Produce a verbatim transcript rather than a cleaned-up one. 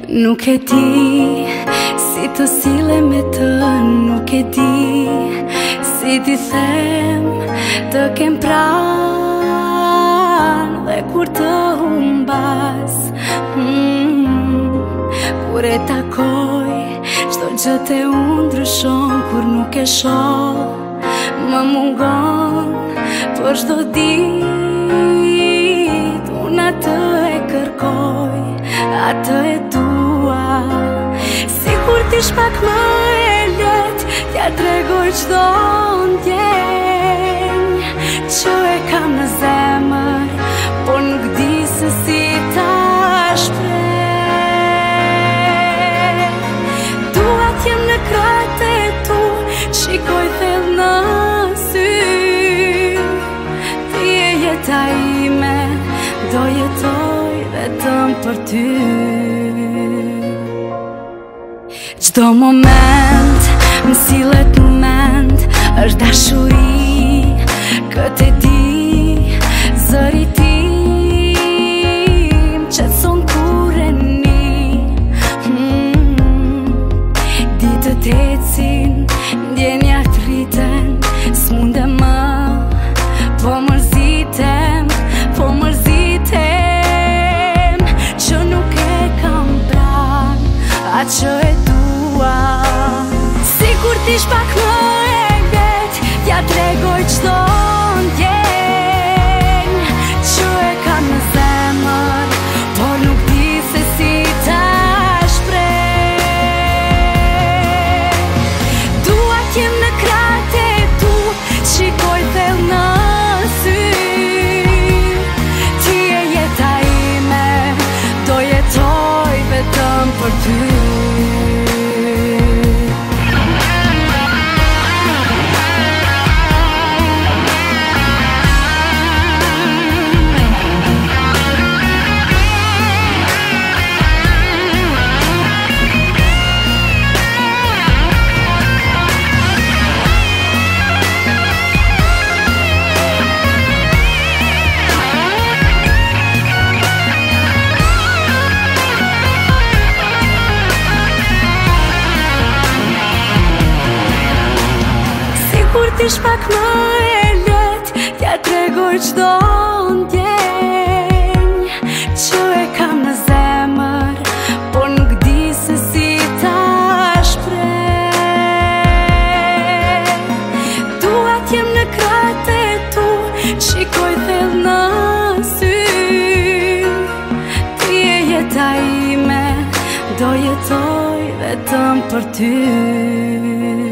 Nuk e di si të sile me të, nuk e di si t'i them të kem pran dhe kur të humbas mm, kur e takoj çdo gjë te unë ndryshon, kur nuk e shoh më mungon për çdo ditë unë atë e kërkoj, atë e dua. Sikur t'ish pak më e let, t'ja tregoj çdo ndjenjë që e kam në zemër, por nuk di se si ta shpreh. Dua t'jem në krahët e tu, shikoj thellë në sy, ti je jeta ime, do jetoj vetëm për ty. Çdo moment më sillet në mend, është dashuri, këtë e di, zëri tim qetson kur e ni mm, ditët ecin, ndjenjat rriten, s'mundem më, po mërzitem, po mërzitem që nuk e kam pran atë që e dua. Sikur t'ish pak më e let, t'ja tregoj çdo ndjenjë që e kam në zemër, por nuk di se si ta shpreh. Dua t'jem në krahët e tu, shikoj thellë në sy, ti je jeta ime, do jetoj vetëm për ty. T'ish pak më e let, t'ja tregoj çdo ndjenjë që e kam në zemër, por nuk di se si ta shpreh. Dua t'jem në krahët e tu, shikoj thellë në sy, ti je jeta ime, do jetoj vetëm për ty.